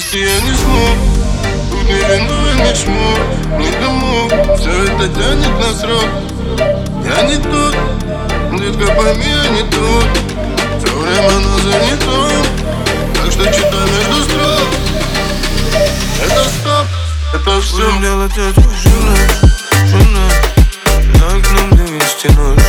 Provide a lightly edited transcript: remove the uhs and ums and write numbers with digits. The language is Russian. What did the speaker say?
Если я не смог, тут ни вино, ни чмо, никому. Все это тянет на срок. Я не тот, детка, пойми, я не тот. Все время на занятом, так что читай между строк. Это стоп, это все. Будем делать это жена, за окном 200-0.